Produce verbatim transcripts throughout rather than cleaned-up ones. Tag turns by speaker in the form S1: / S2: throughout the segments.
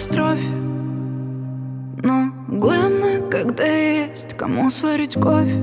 S1: катастрофе. Но главное, когда есть кому сварить кофе.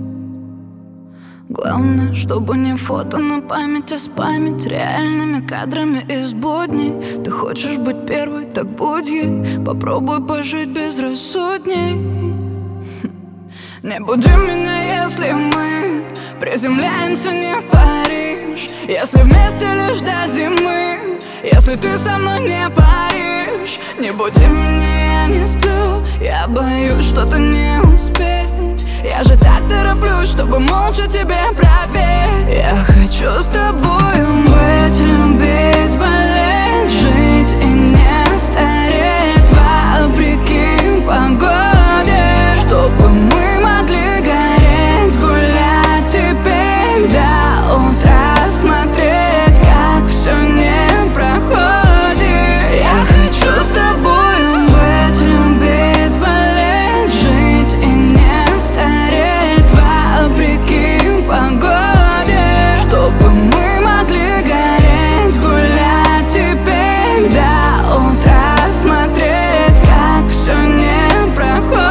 S1: Главное, чтобы не фото на память, а спамить реальными кадрами из будней. Ты хочешь быть первой, так будь ей. Попробуй пожить безрассудней. Не буди меня, если мы приземляемся не в Париж. Если вместе лишь до зимы, если ты со мной не паришь. Не буди меня, я не сплю, я боюсь что-то не успеть. Я же так тороплюсь, чтобы молча тебе пропеть. Я хочу с тобою быть, любить, болеть, жить и не стареть вопреки погоде, чтобы мы могли гореть, гулять теперь до утра, смотреть, как все не проходит. Я хочу с тобою быть, любить, болеть, жить и не стареть вопреки погоде, чтобы мы могли гореть, гулять теперь до утра, смотреть, как все не проходит.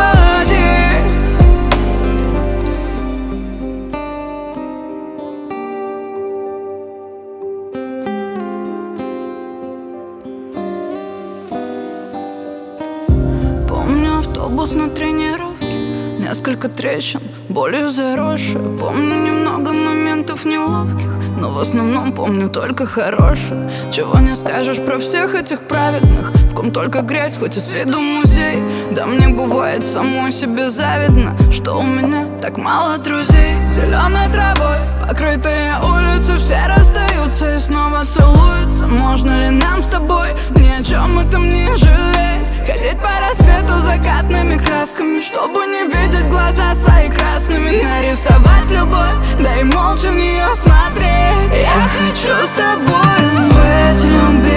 S1: Помню автобус на тренировке, несколько трещин, болью заросшие. Помню немного моментов неловких, но в основном помню только хорошее. Чего не скажешь про всех этих праведных, в ком только грязь, хоть и с виду музей. Да мне бывает самой себе завидно, что у меня так мало друзей. Зеленой травой покрытые улицы, все расстаются и снова целуются. Можно ли нам с тобой ни о чем этом не жалеть? Ходить по рассвету закатными красками, чтобы не видеть глаза свои красными. Нарисовать любовь, да и молча в нее смотреть. Я хочу с тобой быть, любить.